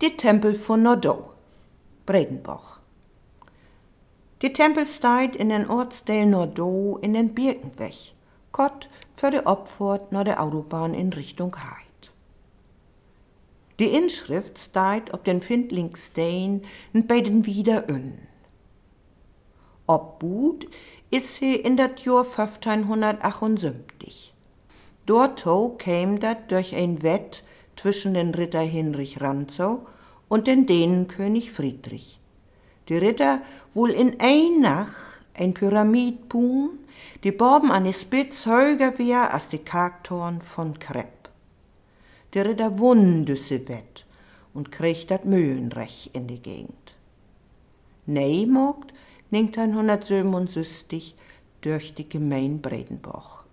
Die Tempel von Nordau, Bredenbach. Die Tempel steht in den Ortsteil Nordau in den Birkenweg, kort für die Abfahrt nach der Autobahn in Richtung Heid. Die Inschrift steht auf den Findlingsstein bei den Wiederönnen. Obbuht ist sie in das Jahr 1578. Dort käm dat durch ein Wett zwischen den Ritter Hinrich Rantzau und den Dänenkönig Friedrich. Die Ritter wohl in ein Nacht ein Pyramid bauen, die Borben an die Spitz höher wär als die Kargtorn von Krepp. Die Ritter wunnen düsse Wett und kriegt dat Mühlenrecht in die Gegend. Neimogt 1967 durch die Gemein Bredenbach.